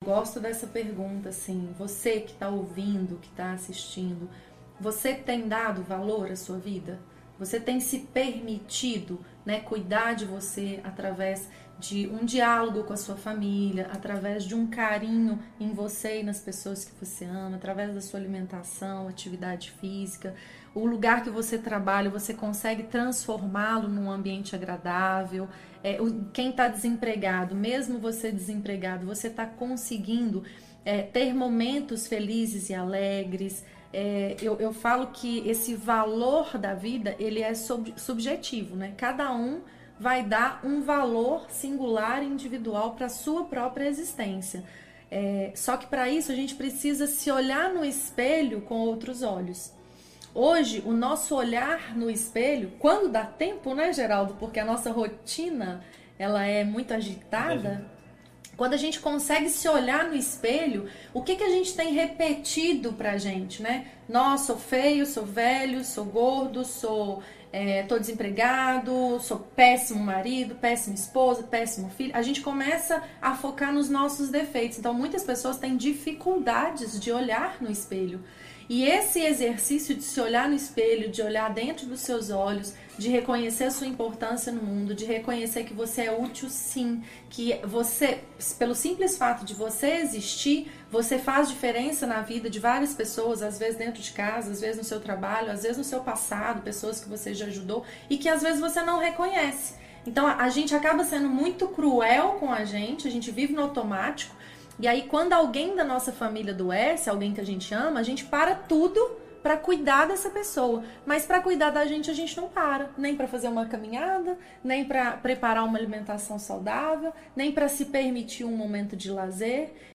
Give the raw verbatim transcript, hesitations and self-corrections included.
gosto dessa pergunta, assim, você que está ouvindo, que está assistindo, você tem dado valor à sua vida? Você tem se permitido, né, cuidar de você através de um diálogo com a sua família, através de um carinho em você e nas pessoas que você ama, através da sua alimentação, atividade física, o lugar que você trabalha, você consegue transformá-lo num ambiente agradável. É, quem está desempregado, mesmo você desempregado, você está conseguindo é, ter momentos felizes e alegres. É, eu, eu falo que esse valor da vida, ele é sub, subjetivo, né? Cada um vai dar um valor singular e individual para a sua própria existência. É, só que para isso a gente precisa se olhar no espelho com outros olhos. Hoje, o nosso olhar no espelho, quando dá tempo, né, Geraldo? Porque a nossa rotina, ela é muito agitada. Quando a gente consegue se olhar no espelho, o que, que a gente tem repetido pra gente, né? Nossa, sou feio, sou velho, sou gordo, sou, é, tô desempregado, sou péssimo marido, péssima esposa, péssimo filho. A gente começa a focar nos nossos defeitos. Então, muitas pessoas têm dificuldades de olhar no espelho. E esse exercício de se olhar no espelho, de olhar dentro dos seus olhos, de reconhecer a sua importância no mundo, de reconhecer que você é útil sim, que você, pelo simples fato de você existir, você faz diferença na vida de várias pessoas, às vezes dentro de casa, às vezes no seu trabalho, às vezes no seu passado, pessoas que você já ajudou e que às vezes você não reconhece. Então a gente acaba sendo muito cruel com a gente, a gente vive no automático. E aí, quando alguém da nossa família adoece, alguém que a gente ama, a gente para tudo para cuidar dessa pessoa. Mas para cuidar da gente, a gente não para. Nem para fazer uma caminhada, nem para preparar uma alimentação saudável, nem para se permitir um momento de lazer.